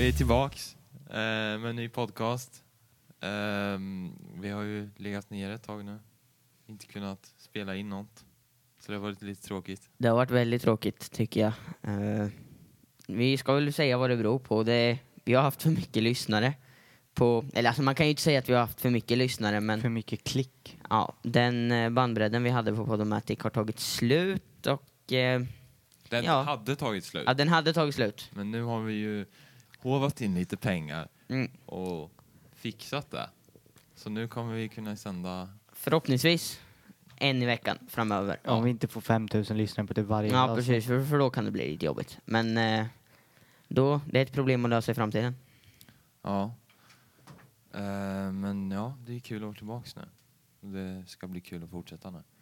Vi är tillbaks med en ny podcast. Vi har ju legat ner ett tag nu. Inte kunnat spela in något. Så det har varit lite tråkigt. Det har varit väldigt tråkigt tycker jag. Vi ska väl säga vad det beror på. Vi har haft för mycket lyssnare. Eller alltså man kan ju inte säga att vi har haft för mycket lyssnare. Men För mycket klick. ja, den bandbredden vi hade på Podomatic har tagit slut. Och, Den hade tagit slut. Ja, den hade tagit slut. Men nu har vi ju hovat in lite pengar Mm. och fixat det. Så nu kommer vi kunna sända... Förhoppningsvis en i veckan framöver. Om vi inte får 5000 lyssnare på det varje Ja, dag. precis. För då kan det bli lite jobbigt. Men då, det är ett problem att lösa i framtiden. Ja. Men ja, det är kul att vara tillbaks nu. Det ska bli kul att fortsätta nu.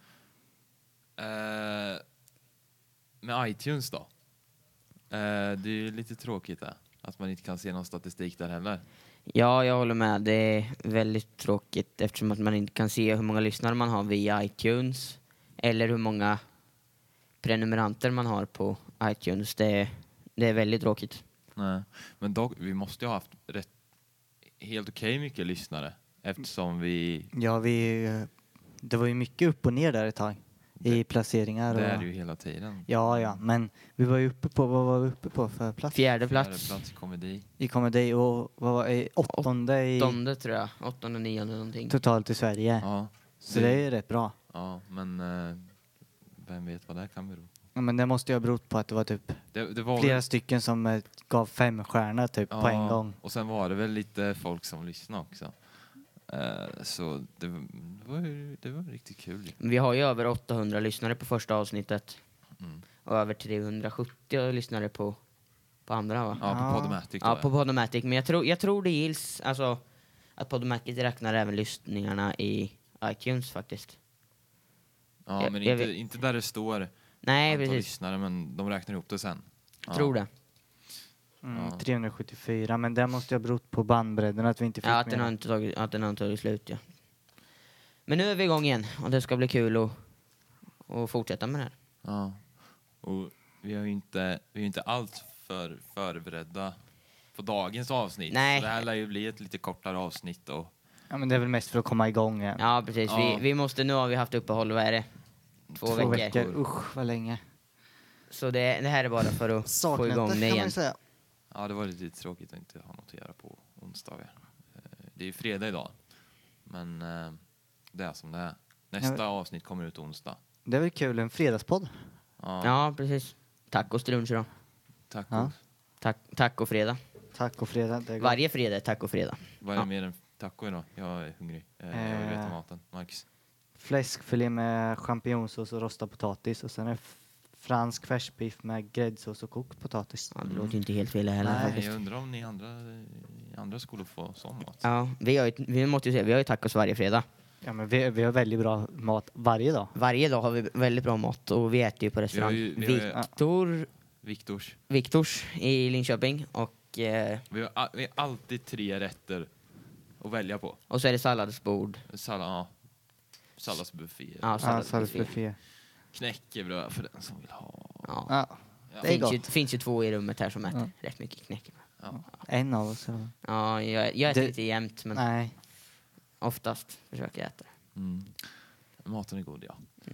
Med iTunes då. Det är ju lite tråkigt där. Att man inte kan se någon statistik där heller. Ja, jag håller med. Det är väldigt tråkigt eftersom att man inte kan se hur många lyssnare man har via iTunes. Eller hur många prenumeranter man har på iTunes. Det är väldigt tråkigt. Nej. Men dock, vi måste ju ha haft helt okej mycket lyssnare. Eftersom vi... Ja, det var ju mycket upp och ner där ett tag. I placeringar. Det och, är det ju hela tiden. Ja, men vi var ju uppe på, vad var vi uppe på för plats? Fjärde plats. Plats i komedi. I komedi och vad var åttonde i Åttonde tror jag. Åttonde, nionde någonting. totalt i Sverige. Ja. Så det är rätt bra. Ja, men vem vet vad det kan bero. Ja, men det måste ju ha berott på att det var typ Det var flera väl, stycken som gav 5 stjärnor typ på en gång. Och sen var det väl lite folk som lyssnade också. Så det var riktigt kul. Vi har ju över 800 lyssnare på första avsnittet. Mm. Och över 370 lyssnare på andra, va? Ja, på Ja. Podomatic. Ja, på Podomatic. Men jag tror det gills alltså, att Podomatic räknar även lyssningarna i iTunes faktiskt. Ja, men inte där det står Nej, antal precis. lyssnare, men de räknar ihop det sen. Ja. Tror det. Ja. 374, men det måste ju ha berott på bandbredden att vi inte fick Ja, att mer. den har inte tagit slut, ja. Men nu är vi igång igen och det ska bli kul att fortsätta med det här. Ja. Och vi är ju inte allt för förberedda på dagens avsnitt. Nej. Så det här lär ju bli ett lite kortare avsnitt. Och Ja, men det är väl mest för att komma igång igen. Ja, precis. Ja. Vi måste, nu har vi haft uppehåll, vad är det? 2 veckor. Usch, vad länge. Så det här är bara för att få igång det igen. säga. ja, det var lite tråkigt att inte ha något att göra på onsdagar. Det är ju fredag idag. Men det är som det är. Nästa avsnitt kommer ut onsdag. Det är väl kul, en fredagspodd. Ja, precis. Tacostrunch då. Tack. Ja. Tacofredag. Tacofredag. Det är gott. Varje fredag är tacofredag. Vad är det mer än taco idag? Jag är hungrig. Jag vill veta maten. Max. Fläskfilé med champinjonsås och rostad potatis. Och sen är fransk färskbiff med gräddsås och kokt potatis. Ja, det låter ju inte helt fel heller Nej. faktiskt. Jag undrar om ni andra skolor får sån mat. Ja, vi måste ju säga, vi har ju tacos varje fredag. Ja, men vi har väldigt bra mat varje dag. Varje dag har vi väldigt bra mat och vi äter ju på restaurang. Vi har Viktors i Linköping och Vi har alltid 3 rätter att välja på. så är det salladsbord. Salladsbuffé. Ja, Salladsbuffé. Knäckebröd för den som vill ha. Ja. Ja, Ja. det är gott. Finns ju 2 i rummet här som äter rätt mycket knäckebröd. Ja. En av oss. Eller? Ja, jag äter Det- inte jämt, men Nej. oftast försöker jag äta det. Mm. Maten är god, ja.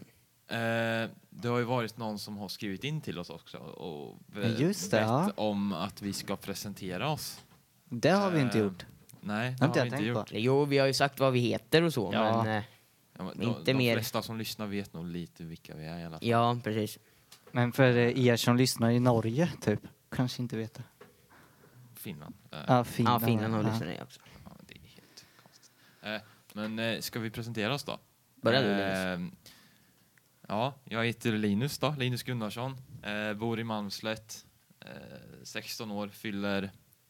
Det har ju varit någon som har skrivit in till oss också och Just det, ja. om att vi ska presentera oss. Det har vi inte gjort. Nej, det Har har inte vi jag inte tänkt gjort. på. Jo, vi har ju sagt vad vi heter och så, Ja. men Ja, men Inte de mer. flesta som lyssnar vet nog lite vilka vi är i alla fall. ja, precis. Men för er som lyssnar i Norge, typ, kanske inte vet det. Finland. Ja, Finland. Ja, Finland har ja. lyssnat också. Ja, det är helt konstigt. Men ska vi presentera oss då? Börja du, Linus. Ja, jag heter Linus då, Linus Gunnarsson. Bor i Malmslätt. 16 år, fyller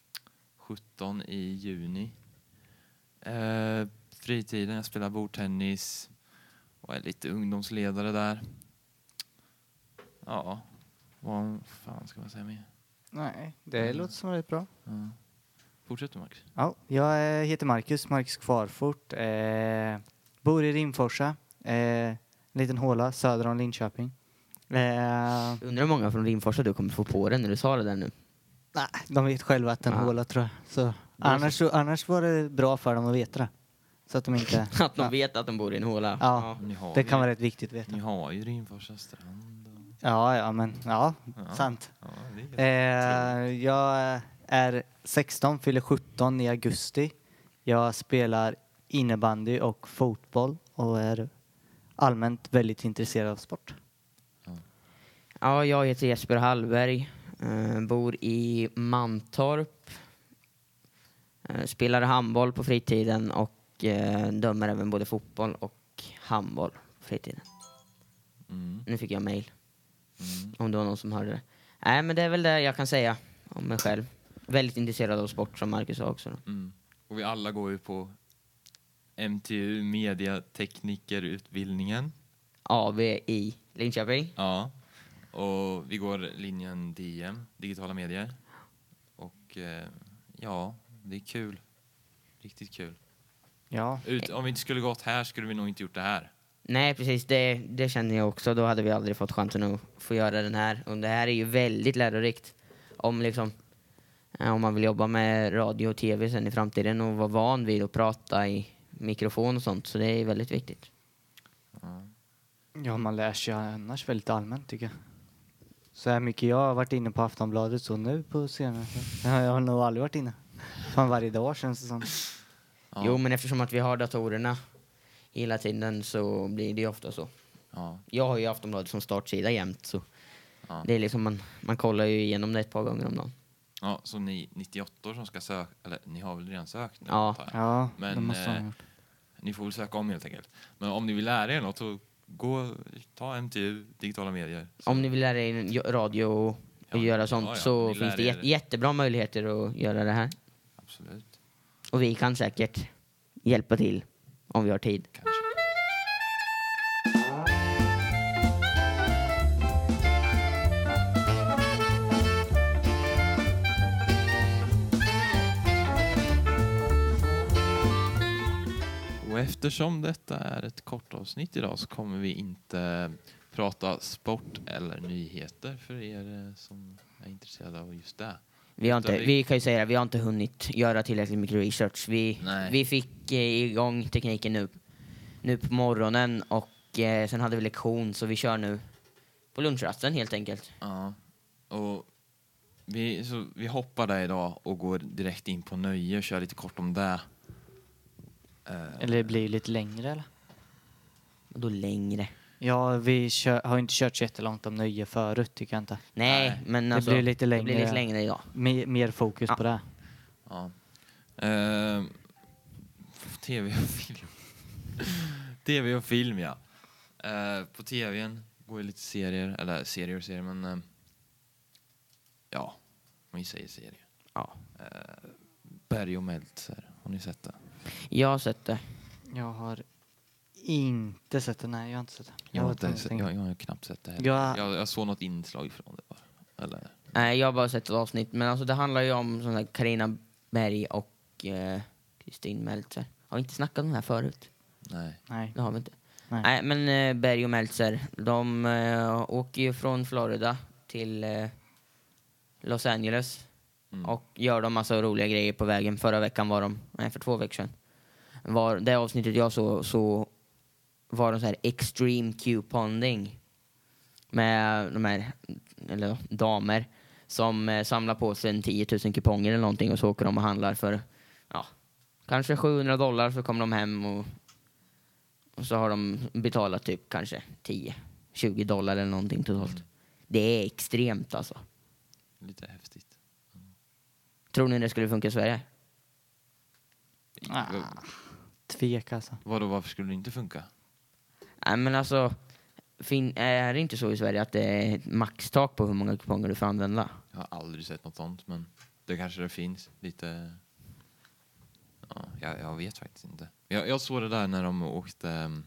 17 i juni. Fritiden, jag spelar bordtennis och är lite ungdomsledare där. Ja, vad fan ska man säga mer? Nej, det låter som rätt bra. Ja. Fortsätt du, Max. Ja, jag heter Marcus Kvarfort. Bor i Rimforsa. En liten håla söder om Linköping. Undrar hur många från Rimforsa du kommer få på den när du sa det där nu. Nej, de vet själva att den Ja. håla tror jag. Så, annars var det bra för dem att veta det. Så att de inte... Att de vet att de bor i en håla. Ja. Ni har Det ju- kan vara rätt viktigt att Ni veta. har ju Rimforsa strand. Och... Ja, Ja. sant. Ja, det är Jag är 16, fyller 17 i augusti. Jag spelar innebandy och fotboll och är allmänt väldigt intresserad av sport. Ja, jag heter Jesper Hallberg. Bor i Mantorp. Spelar handboll på fritiden och dömer även både fotboll och handboll på fritiden. Nu fick jag mail. Om det var någon som hörde det. Nej, men det är väl det jag kan säga om mig själv. Väldigt intresserad av sport som Marcus sa också. Och vi alla går ju på MTU, mediateknikerutbildningen. AV i Linköping. Ja. Och vi går linjen DM, digitala medier. Och ja, det är kul. Riktigt kul. Ja. Om vi inte skulle gått här skulle vi nog inte gjort det här. Nej, precis. Det känner jag också. Då hade vi aldrig fått chansen att få göra den här. Och det här är ju väldigt lärorikt. Om man vill jobba med radio och tv sen i framtiden och vara van vid att prata i mikrofon och sånt. Så det är väldigt viktigt. Ja, man lär sig annars väldigt allmänt tycker jag. Så här mycket jag har varit inne på Aftonbladet så nu på senare. Jag har nog aldrig varit inne. Fan varje dag känns det som. Ja. Jo, men eftersom att vi har datorerna hela tiden så blir det ju ofta så. Ja. Jag har ju Aftonbladet som startsida jämt. Så Ja. det är liksom man kollar ju igenom det ett par gånger om dagen. Ja, så ni 98 som ska söka, eller ni har väl redan sökt nu? Ja. antar jag. Ja, Men det måste man ha gjort. ni får väl söka om helt enkelt. Men om ni vill lära er något så ta MTU, digitala medier. Så, Om ni vill lära er radio och Ja, göra sånt ja, så ni finns lär det er. jättebra möjligheter att göra det här. absolut. Och vi kan säkert hjälpa till om vi har tid. Kanske. Och eftersom detta är ett kort avsnitt idag så kommer vi inte prata sport eller nyheter för er som är intresserade av just det. Vi kan ju säga det, vi har inte hunnit göra tillräckligt mycket research. Nej. Vi fick igång tekniken nu på morgonen och sen hade vi lektion så vi kör nu på lunchrasten helt enkelt. Ja, och vi hoppar där idag och går direkt in på nöje och kör lite kort om det. Eller det blir lite längre eller? Och då längre. Ja, vi har inte kört så jättelångt om nöje förut tycker jag inte. Nej, Nej, men det alltså, blir lite det blir längre. lite längre idag. Mer fokus Ja. på det. Ja. TV och film. TV och film, ja. På tvn går ju lite serier, eller serier, men ja, om vi säger serier. Ja. Berg och Meltzer, har ni sett det? Jag har sett det. Jag har inte sett det. Nej, jag har inte sett det. Jag har, vet inte, ingenting. jag har knappt sett det heller. Ja. Jag såg något inslag från det bara. Eller? Nej, jag har bara sett ett avsnitt. Men alltså det handlar ju om sån där Carina Berg och Kristin Meltzer. Har vi inte snackat om det här förut? Nej. Nej. Det har vi inte. Nej. Nej, men Berg och Meltzer, de åker ju från Florida till Los Angeles. Mm. Och gör de massa roliga grejer på vägen. Förra veckan var de, nej för 2 veckor sedan. Det avsnittet jag så var de så här extreme couponing. Med de här, eller damer, som samlar på sig 10 000 kuponger eller någonting. Och så åker de och handlar för, ja, kanske $700 så kommer de hem och så har de betalat typ kanske $10-20 eller någonting totalt. Det är extremt alltså. Lite häftigt. Tror ni det skulle funka i Sverige? Tvek alltså. Vadå, varför skulle det inte funka? Nej men alltså, är det inte så i Sverige att det är ett maxtak på hur många kuponger du får använda? Jag har aldrig sett något sånt, men det kanske det finns lite. Ja, jag vet faktiskt inte. Jag såg det där när de åkte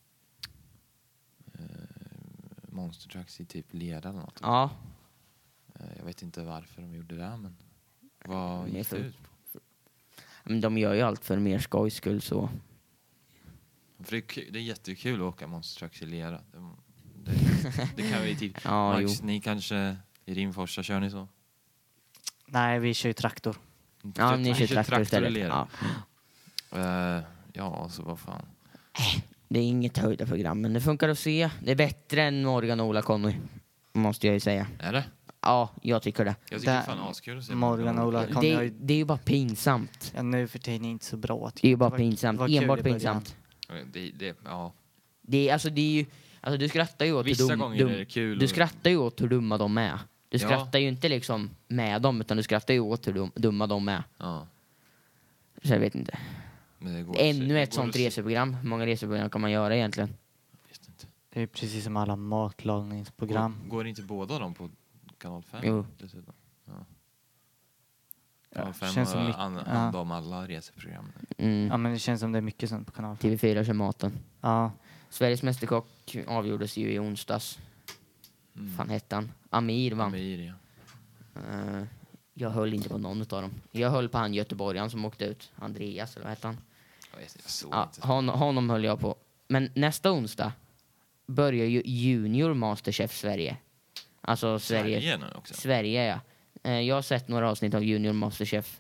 Monster Trucks i typ leda eller något. Ja, Jag vet inte varför de gjorde det, men vad gick det ut på? men de gör ju allt för mer skojs skull så. För det är jättekul att åka Monster Trucks i lera. Det kan vi typ. Ja, Max, jo. ni kanske i Rimforsa kör ni så? Nej, vi kör ju traktor. Ja, ni kör traktor istället. Lera. Ja. Ja, så vad fan. Det är inget höjda program, men det funkar att se. Det är bättre än Morgan och Ola Conny, måste jag ju säga. Är det? Ja, jag tycker det. Jag tycker det är fan askul att se. Morgan och Ola Conny har ju... Det är ju bara pinsamt. Ja, nu för tiden är inte så bra. Det är ju bara pinsamt. Enbart pinsamt. Ja. Det är ju... Alltså du skrattar ju åt Vissa gånger är det kul. Du skrattar ju åt hur dumma de är. Du Ja. skrattar ju inte liksom med dem, utan du skrattar ju åt hur dumma de är. Ja. Så jag vet inte. Men det går Ännu det ett går sånt att se. reseprogram. Hur många reseprogram kan man göra egentligen? Visst inte. Det är precis som alla matlagningsprogram. Går inte båda dem på kanal 5? Jo. Dessutom? Ja. Ja, Kanal 5 känns som har mycket- hand om alla reseprogram. Mm. Ja, men det känns som det är mycket sånt på kanal 5. TV4 kör maten. Ja, Sveriges Mästerkock avgjordes ju i onsdags. Fan hette han? Amir vann. Amir, ja. Jag höll inte på någon av dem. Jag höll på han göteborgaren som åkte ut. Andreas, eller vad hette han? Jag såg Ja, inte. honom höll jag på. Men nästa onsdag börjar ju Junior Masterchef Sverige. Alltså Sverige nu också. Sverige, ja. Jag har sett några avsnitt av Junior Masterchef.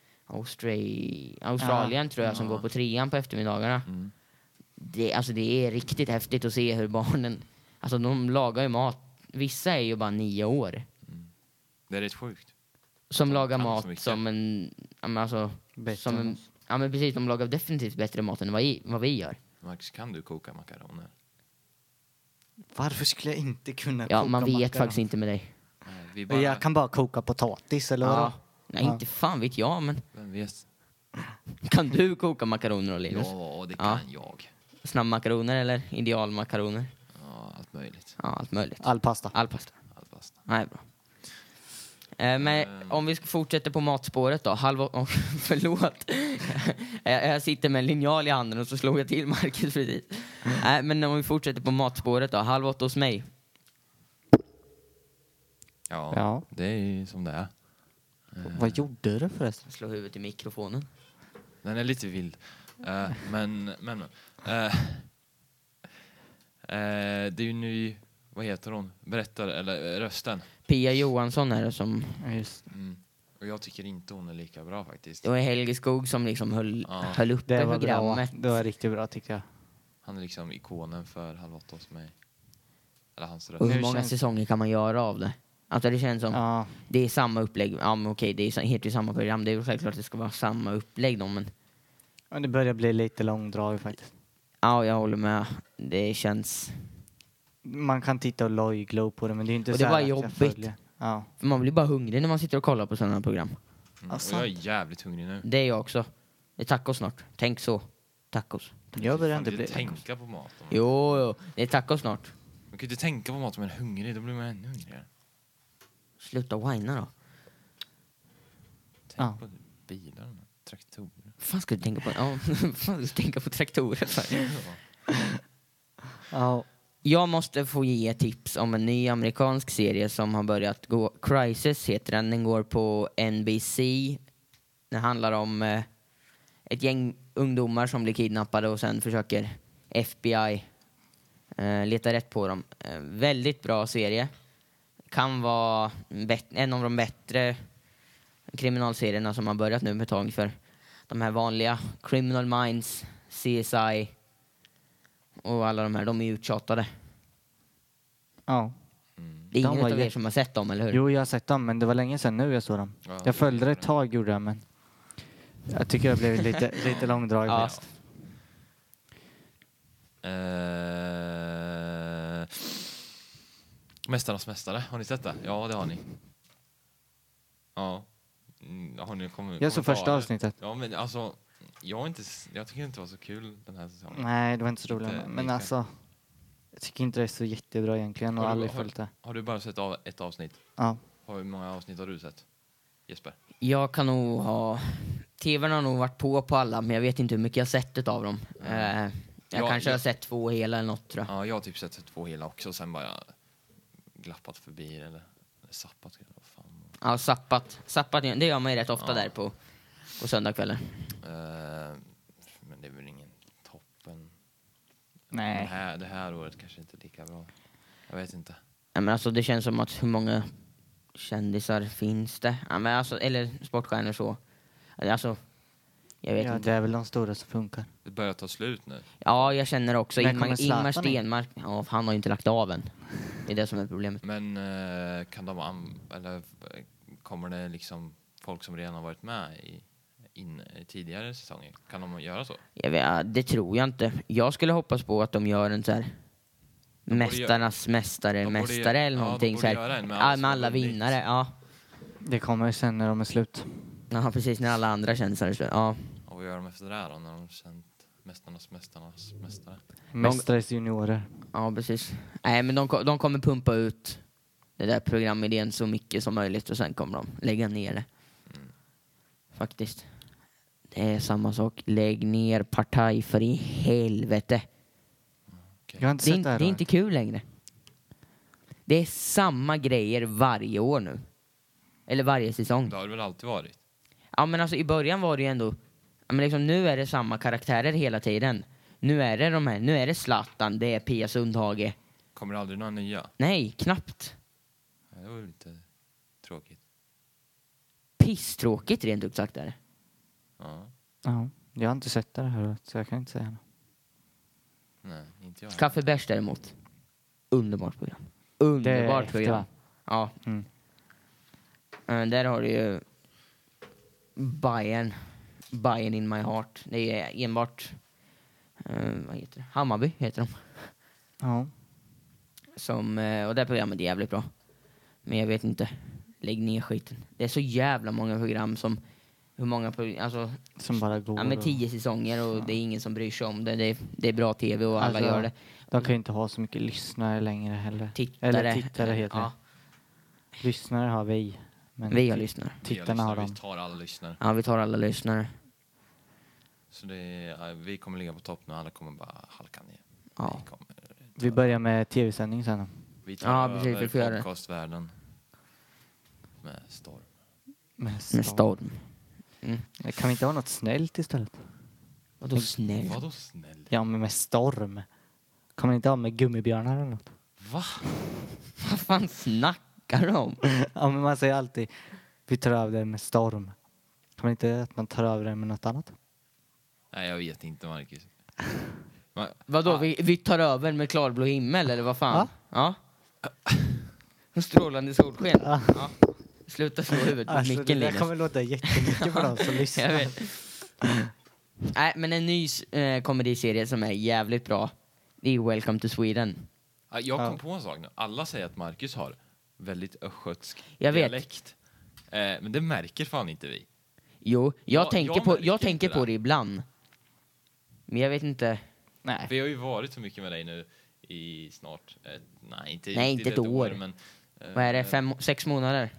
Australien tror jag som går på 3:an på eftermiddagarna. Mm. Det är riktigt häftigt att se hur barnen... Alltså de lagar ju mat. Vissa är ju bara 9 år. Det är rätt sjukt. Som De lagar kan så mat mycket. som en... ja, men alltså, bättre som än en, oss. ja men precis, de lagar definitivt bättre mat än vad vi gör. Max, kan du koka makaroner? Varför skulle jag inte kunna Ja, koka man vet makaroner? faktiskt inte med dig. Nej, vi bara... Jag kan bara koka potatis, eller Ja. vadå? Nej, Ja. inte fan vet jag, men Vem vet? kan du koka makaroner och Linus? Ja, det Ja. kan jag. Snabbmakaroner eller idealmakaroner? Ja, allt möjligt. Ja, allt möjligt. All pasta. All pasta. Allt pasta. Nej, bra. Men om vi ska fortsätta på matspåret då. Förlåt. Jag sitter med en linjal i handen och så slår jag till Marcus precis. Men om vi fortsätter på matspåret då. 7:30 hos mig. Ja, Ja. det är ju som det är. Vad gjorde du förresten? Slå huvudet i mikrofonen. Den är lite vild. Men det är ju nu, vad heter hon? Berättare, eller rösten. Pia Johansson är det som... Ja, just. Och jag tycker inte hon är lika bra faktiskt. Det var Helge Skog som liksom höll uppe Det var bra. programmet. Det var riktigt bra, tycker jag. Han är liksom ikonen för 7:30 hos mig. Eller hans röst. Och hur Hur många känns- säsonger kan man göra av det? Alltså det känns som... Ja, Det är samma upplägg. Ja, men okej, det är heter ju samma program. Det är ju självklart att det ska vara samma upplägg då, men... men det börjar bli lite långdrag faktiskt. Ja, jag håller med. Det känns... Man kan titta och lojglo på det, men det är inte Och så det här var att jag jobbigt. följer. Ja. För man blir bara hungrig när man sitter och kollar på sådana här program. Och jag är jävligt hungrig nu. Det är jag också. Det är tacos snart. Tänk så. Tacos. Jag börjar Fan, inte det är bli... tänka på mat. Jo, det är tacos snart. Man kan ju inte tänka på mat om man är hungrig, då blir man ännu hungrigare. Sluta whina då. Tänk Ja. på bilar, traktorer. Fan ska du tänka på? Ja, fan ska du tänka på traktorer för? Ja, Jag måste få ge tips om en ny amerikansk serie som har börjat gå. Crisis heter den. Den går på NBC. Det handlar om ett gäng ungdomar som blir kidnappade och sen försöker FBI leta rätt på dem. Väldigt bra serie. Kan vara en av de bättre kriminalserierna som har börjat nu med tag för de här vanliga Criminal Minds, CSI och alla de här. De är ju uttjatade. ja. Det är De ingen var av ju- er som har sett dem, eller hur? Jo, jag har sett dem, men det var länge sedan nu jag såg dem. Ja, Jag följde det ett tag, gjorde jag, men jag tycker jag blev lite långdrag. Ja. faktiskt. Mästarnas mästare, har ni sett det? Ja, det har ni. Ja. Har ni Jag såg första avsnittet. Ja, men alltså, jag tycker inte det var så kul den här säsongen. Nej, det var inte så Inte roligt. Men lika. alltså, jag tycker inte det är så jättebra egentligen och Har du- aldrig har- följt det. Har du bara sett ett avsnitt? Ja. Hur många avsnitt har du sett? Jesper? Jag kan nog ha... TVn har nog varit på alla, men jag vet inte hur mycket jag har sett av dem. Jag kanske har sett 2 hela eller något, tror jag. Ja, jag har typ sett 2 hela också, sen bara glappat förbi eller zappat. Vad fan. Ja, zappat, det gör man ju rätt ofta där på söndagskvällen. Men det är väl ingen toppen. Nej. Det här året kanske inte är lika bra. Jag vet inte. Ja, men alltså det känns som att hur många kändisar finns det? Ja, men alltså, eller sportstjärnor så. Alltså, jag vet Ja, inte. det är väl de stora som funkar. Det börjar ta slut nu. Ja, jag känner också När kommer Ingmar Zlatan in? Stenmark. Ja, han har ju inte lagt av än. Det är det som är problemet. Men kan de eller kommer det liksom folk som redan har varit med i tidigare säsonger? Kan de göra så? Jag vet, det tror jag inte. Jag skulle hoppas på att de gör en så här borde mästarnas mästare eller någonting de så borde här. göra en med Ja, alla som med har alla vunnit. vinnare. Ja. Det kommer sen när de är slut. Ja, precis, när alla andra kändisar är slut. Ja. Och vad gör de efter det här då, när de känt mästarnas mästare? Mästares juniorer. Ja, precis. Nej, men de kommer pumpa ut det där programidén så mycket som möjligt och sen kommer de lägga ner det. Faktiskt. Det är samma sak. Lägg ner Partaj för i helvete. Jag har inte Det är, sett det här. det är inte kul längre. Det är samma grejer varje år nu. Eller varje säsong. Det har det väl alltid varit? Ja, men alltså i början var det ju ändå... Ja, men liksom, nu är det samma karaktärer hela tiden. Nu är det nu är det Zlatan, det är Pia Sundhage. Kommer det aldrig några nya? Nej, knappt. Ja, det var ju lite tråkigt. Pisstråkigt rent ut sagt är det. Ja. Ja, jag har inte sett det här så jag kan inte säga något. Nej, inte jag. Kaffebärs däremot. Underbart program. Det är Underbart efter, program. va? Ja. Mm. Där har du ju Bayern in my heart. Det är enbart vad heter det? Hammarby heter de. Ja. Och det programmet är jävligt bra. Men jag vet inte. Lägg ner skiten. Det är så jävla många program som... Hur många program... Alltså, Som bara går. ja, med 10 säsonger och det är ingen som bryr sig om det. Det är bra tv och alla Alltså, gör det. De kan ju inte ha så mycket lyssnare längre heller. Tittare. Eller tittare heter Ja, det. Lyssnare har vi. Men vi har lyssnare. tittarna har Vi de. tar alla lyssnare. Ja, vi tar alla lyssnare. Så vi kommer ligga på topp nu. Alla kommer bara halka ner. Ja. Vi börjar med tv-sändning sen. Vi tar Ja, precis, vi över får göra det. podcastvärlden med storm. Med storm. Kan vi inte ha något snällt istället? Vadå snäll? Vadå snäll? Ja, men med storm. Kan man inte ha med gummibjörnar eller något? Va? Vad fan snackar du om? Ja, men man säger alltid vi tar över det med storm. Kan man inte att man tar över det med något annat? Nej, jag vet inte, Marcus. Vadå, vi tar över med klarblå himmel eller vad fan? Ja. Strålande solsken. Ja. Sluta slå huvudet på Alltså, det micken, där Linus. kommer låta jättemycket för dem som Jag lyssnar. vet. Nej, men en ny komediserie som är jävligt bra. Det är Welcome to Sweden. Ja, jag kom på en sak nu. Alla säger att Marcus har väldigt östgötsk Jag vet. dialekt. Men det märker fan inte vi. Jo, jag tänker märker inte på det ibland. Men jag vet inte. Nej. Vi har ju varit så mycket med dig nu i snart... nej, inte ett år. Men, Vad är det? 6 månader?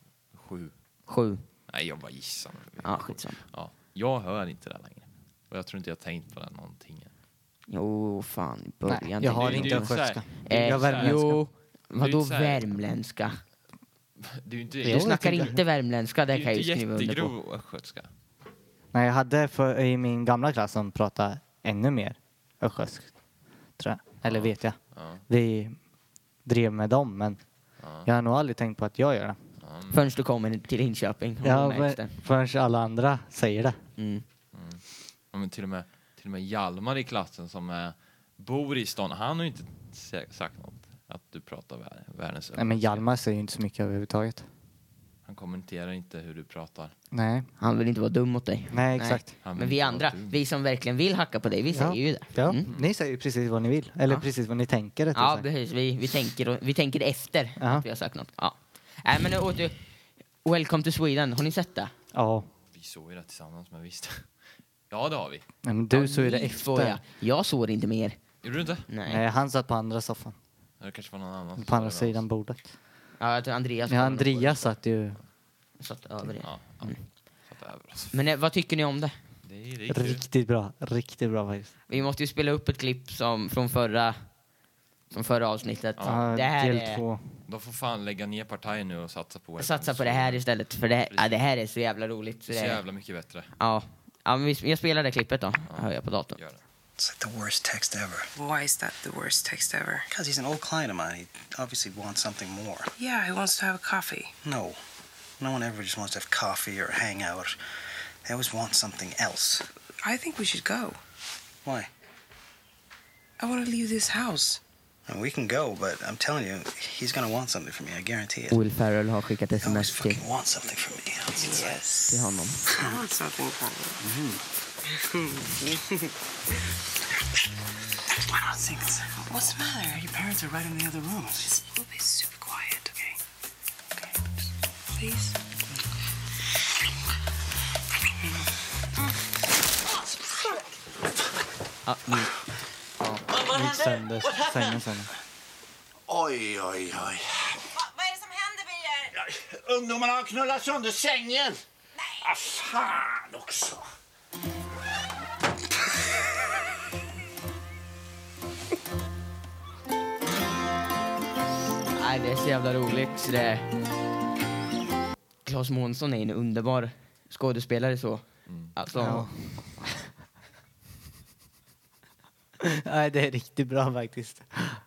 7. Nej, jag bara gissar. Ja, skitsamma. Ja, jag hör inte det längre. Och jag tror inte jag har tänkt på det någonting. Jo, fan, i början. Nej, jag har det är inte ju östgötska. det är Jag ju så här- värmländska. Jo, vadå så här- värmländska? Det är ju inte, Jo, Du jag snackar tycker- inte värmländska, det det är kan jag ju ju inte skriva under på. jättegrov östgötska. Nej, jag hade i min gamla klass som pratade ännu mer östgötskt. Tror jag. Eller vet jag. Ja, Vi drev med dem, men jag har nog aldrig tänkt på att jag gör det. Förrän du kommer till Linköping. och Ja, märks det. förrän alla andra säger det. Mm. Ja, men till och med Hjalmar i klassen som bor i stan, han har ju inte sagt något att du pratar världens Nej, men Hjalmar säger ju inte så mycket överhuvudtaget. Han kommenterar inte hur du pratar. Nej, Han vill inte vara dum mot dig. nej exakt. Han vill Men vi inte andra, vara dum. vi som verkligen vill hacka på dig, vi säger ju det. Ja, Mm. ni säger ju precis vad ni vill. Eller Ja. precis vad ni tänker. rättare Ja, sagt. precis. Vi tänker efter Ja. att vi har sagt något. Ja. Nej, men nu åter. Welcome to Sweden. Har ni sett det? Ja. Vi såg ju det tillsammans, men visst. Ja, det har vi. Nej, men du Ja, såg ju det ni två, efter. ja. Jag såg det inte mer. Gjorde du inte? Nej. Nej, han satt på andra soffan. Det kanske var någon annan. som På andra sa det med sidan oss. bordet. Ja, jag tror Andreas. Ja, Andreas satt ju satt över det. Ja, satt över oss. Men vad tycker ni om det? Det är riktigt. riktigt bra. Riktigt bra faktiskt. Vi måste ju spela upp ett klipp från förra avsnittet. Ja, Det här del är... 2. De får fan lägga ner partiet nu och satsa på Satsa på det här istället, för det här är så jävla roligt. Så Så det, jävla mycket bättre. ja, men jag spelar det klippet då. Hör jag på datorn. Gör det. It's like the worst text ever. Why is that the worst text ever? Because he's an old client of mine. He obviously wants something more. Yeah, he wants to have a coffee. No. No one ever just wants to have coffee or hang out. They always want something else. I think we should go. Why? I want to leave this house. And we can go, but I'm telling you, he's gonna want something from me. I guarantee it. Will Ferrell har skickat He always sms till, fucking wants something from me. Yes. till honom. I want something from you. I don't think so. What's the matter? Your parents are right in the other rooms. We'll be super quiet, okay? Okay. Please. Gick sönder sängen sen. Oj, oj, oj. Vad är det som händer, Birger? Ungdomarna har knullat sönder sängen. Nej. Ah, fan också. Nej, det är så jävla roligt. Så det... Claes Månsson är en underbar skådespelare så. Alltså, Ja. Nej, det är riktigt bra faktiskt.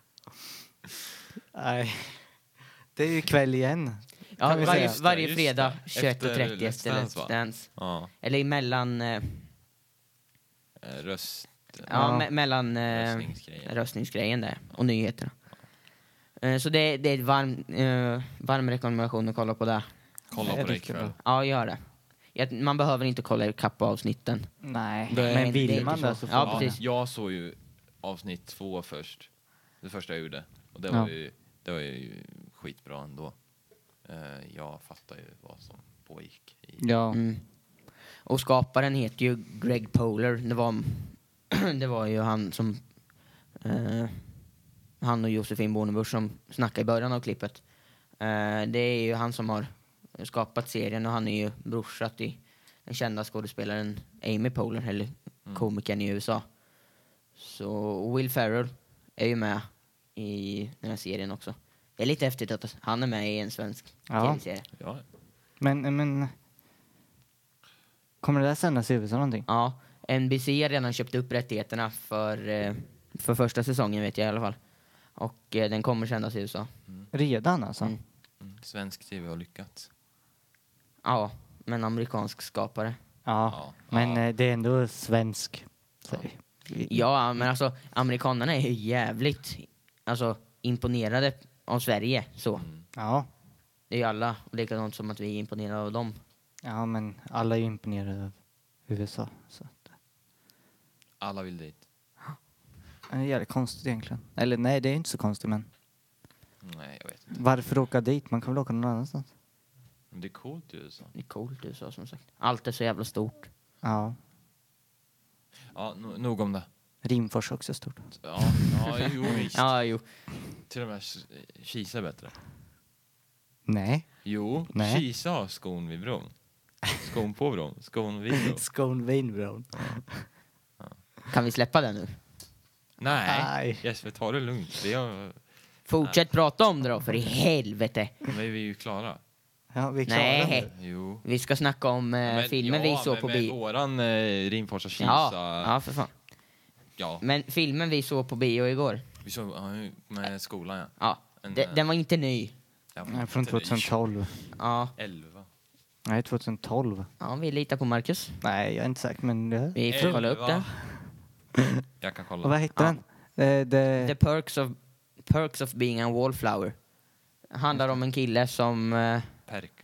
Nej. Det är ju kväll igen. ja, kan vi säga. varje Just fredag det. 21:30 Let's efter Dance, Let's va? Dance. Ja. Eller emellan... Röst. mellan Röstningsgrejen. röstningsgrejen där och nyheterna. Så det är ett varm rekommendation att kolla på det. Kolla Det är på det riktigt ikväll. bra. Ja, gör det. Man behöver inte kolla i kapp avsnitten. Nej, Det är men inte- det är vill inte man så. det så får Ja, man precis. det. Jag såg ju avsnitt 2 först. Det första jag gjorde. Och det Ja. var ju skitbra ändå. Jag fattar ju vad som pågick. Ja. Mm. Och skaparen heter ju Greg Poler. Det var ju han som... han och Josefin Bornebusch som snackade i början av klippet. Det är ju han som har skapat serien och han är ju brorsa till den kända skådespelaren Amy Poehler, eller komikern i USA. Så Will Ferrell är ju med i den här serien också. Det är lite häftigt att han är med i en svensk Ja. tv-serie. Ja. Men... Kommer det där sändas i USA någonting? Ja, NBC har redan köpt upp rättigheterna för första säsongen vet jag i alla fall. Och den kommer sändas i USA. Redan alltså? Mm. Svensk tv har lyckats. Ja, men amerikansk skapare. Ja. Ja. Men Ja. det är ändå svensk. Så, Ja, men alltså amerikanerna är ju jävligt imponerade av Sverige. Så. Ja. Det är ju alla likadant som att vi är imponerade av dem. Ja, men alla är ju imponerade av USA. Så att, Alla vill dit. det är jävligt konstigt egentligen. Eller nej, det är inte så konstigt, men Nej, jag vet inte. varför åka dit? Man kan väl åka någon annanstans? Men det är coolt i USA. Det är coolt USA som sagt. Allt är så jävla stort. Ja. Ja, nog om det. Rimfors är också stort. Ja, jo visst. Ja, jo. Till och med Kisa är bättre. Nej. Jo, Nej. Kisa har skon vid bron. Skon på bron. Skon vid bron. Scone Vinbron. Kan vi släppa det nu? Nej, Nej. Jesper, ta det lugnt. Fortsätt prata om det då, för i helvete. Men vi är ju klara. Ja, vi är klara Nej. nu. Jo. Vi ska snacka om filmen vi såg på bio. våran Rimforsa Kisa. Ja, för fan. Ja, Men filmen vi såg på bio igår, vi såg med skolan, ja. ja, En, den var inte ny. Ja, Nej, från 2012. Ja, 11. Nej, 2012. ja, vi litar på Marcus. Nej, jag är inte säker, men det... Vi får kolla upp det. Jag kan kolla. Och vad heter Ja. den? The Perks of Being a Wallflower. Handlar om en kille som... Perka.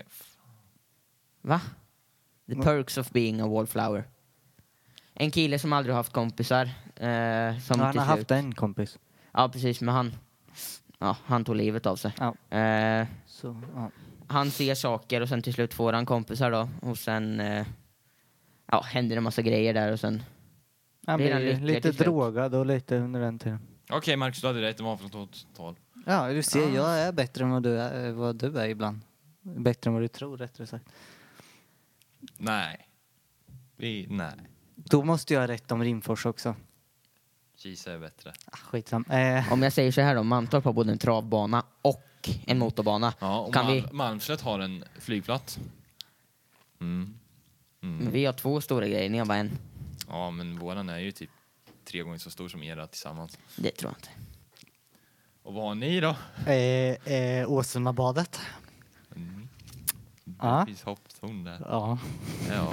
Va? The Perks of Being a Wallflower. En kille som aldrig har haft kompisar. Som Han till har slut... haft en kompis. Ja, precis. Men han tog livet av sig. Ja. Så, ja. Han ser saker och sen till slut får han kompisar då. Och sen händer en massa grejer där och sen... Han Blir han blir lycklig lite till slut? drogad och lite under den tiden. Okej, Marcus, du hade rätt. Det var från 2012. Ja, du ser, jag är bättre än vad du är ibland. Bättre än vad du tror, rättare sagt. Nej. Nej. Då måste jag ha rätt om Rimfors också. Kisa är bättre. Skitsam. Om jag säger så här då, Mantorp har både en travbana och en motorbana. Ja, och Kan vi... Malmslätt har en flygplats. Vi har 2 stora grejer, ni har bara en. Ja, men våran är ju typ 3 gånger så stor som era tillsammans. Det tror jag inte. Och vad har ni då? Åsumabadet. Ja. Det finns hopptorn där. Ja. Ja.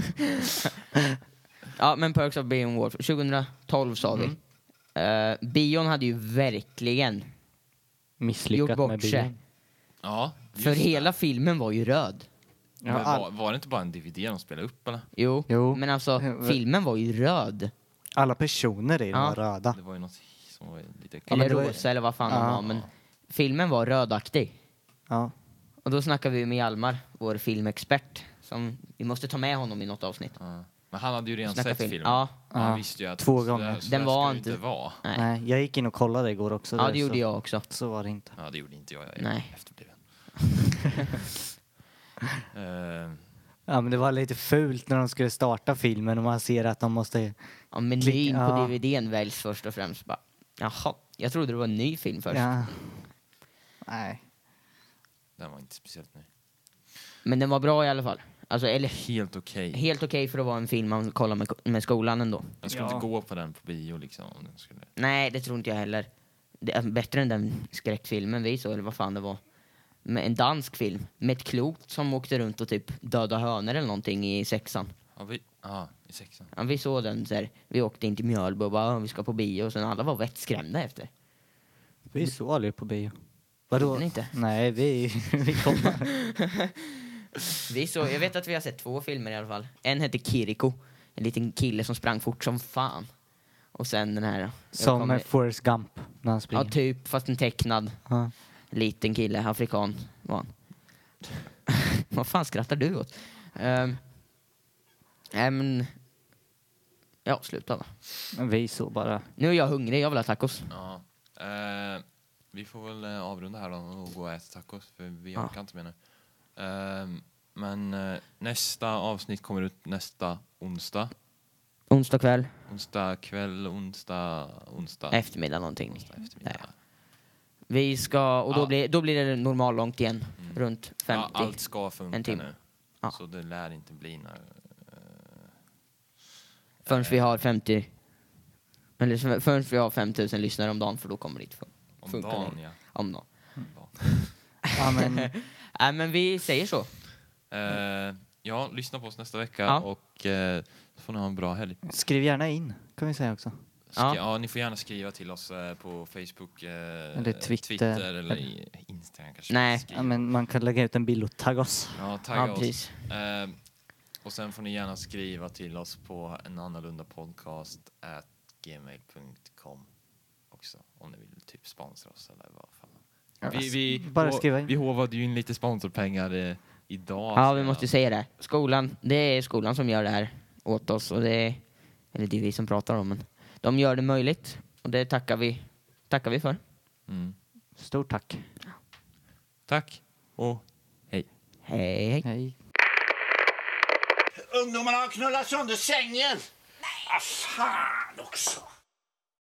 Ja, men Perks of Being Wallflower. 2012 sa vi. Bion hade ju verkligen Misslyckat gjort bort med sig. bilen. Ja, just För det. hela filmen var ju röd. Men Ja, var det inte bara en DVD de spelade upp eller? Jo. Men alltså, filmen var ju röd. alla personer i den Ja. var röda. Det var ju något som var lite Ja, Eller men det var ju- rosa, eller vad fan det Ja. var. Men filmen var rödaktig. Ja. Och då snackar vi med Hjalmar, vår filmexpert. Som, vi måste ta med honom i något avsnitt. Ja. Men han hade ju redan Snacka sett film. filmen. Ja. Han Ja. visste ju att 2 så där- gånger. så Den där var ska det inte- inte vara. Nej. Nej, jag gick in och kollade igår också. Ja, där, det gjorde så, jag också. Så var det inte. Ja, det gjorde inte jag. Jag är Nej. efterbliven. Ja, men det var lite fult när de skulle starta filmen och man ser att de måste... Ja, menyn på Ja. DVDn väljs först och främst. Bara, jaha, jag trodde det var en ny film först. Ja. Nej. Den var inte speciellt ny. Men den var bra i alla fall. Alltså, eller Helt okej. helt okej för att vara en film man kollar med skolan ändå. Jag skulle Ja. inte gå på den på bio liksom. Om den skulle... Nej, det tror inte jag heller. Det är bättre än den skräckfilmen vi såg, eller vad fan det var. Med en dansk film med ett klot som åkte runt och typ döda hönor eller någonting i 6:an. Ja, i 6:an. Ja, vi såg den så här. Vi åkte in till Mjölby och bara, vi ska på bio. Och sen alla var vettskrämda efter. Vi såg aldrig på bio. Vadå? Gjorde ni inte? Nej, vi kommer. Vi såg, jag vet att vi har sett 2 filmer i alla fall. En hette Kiriko. En liten kille som sprang fort som fan. Och sen den här... jag Som kommer- Forrest Gump när han springer. Ja, typ. Fast en tecknad. Ja. Liten kille, afrikan var han. Vad fan skrattar du åt? Men... Ja, sluta va. Men vi såg bara... Nu är jag hungrig, jag vill ha tacos. Ja. Vi får väl avrunda här då och gå och äta tacos. För vi Ja. orkar inte mer nu. Men nästa avsnitt kommer ut nästa onsdag. Onsdag kväll, Onsdag kväll, onsdag eftermiddag någonting. eftermiddag. Ja. Vi ska, och då, Ja. då blir det normalt igen. Runt 50. Ja, allt ska funka en timme. nu. Ja. Så det lär inte bli några... Förrän vi har 50... Eller förrän vi har 5000 lyssnare om dagen, för då kommer det inte om funka dagen, längre. ja. Om dagen. Ja, men Nej, men vi säger så. Ja, lyssna på oss nästa vecka Ja. och så får ni ha en bra helg. skriv gärna in, kan vi säga också. Ja, ni får gärna skriva till oss på Facebook, Eller Twitter. Twitter eller i Instagram kanske. Nej. Skriv. Ja, men man kan lägga ut en bild och tagga oss. Ja, tagga Ja, oss. precis. Och sen får ni gärna skriva till oss på en annorlunda podcast @gmail.com också om ni vill typ sponsra oss eller vad fan. Bara skriva in. Vi håvade ju in lite sponsorpengar idag. Ja, vi måste säga det. Skolan, det är skolan som gör det här åt oss. Och det är, eller det är vi som pratar om, men de gör det möjligt. Och det tackar vi för. Mm. Stort tack. Tack och hej. Hej, hej. Hej. Ungdomarna har knullat sönder sängen. Nej. Ah, fan också.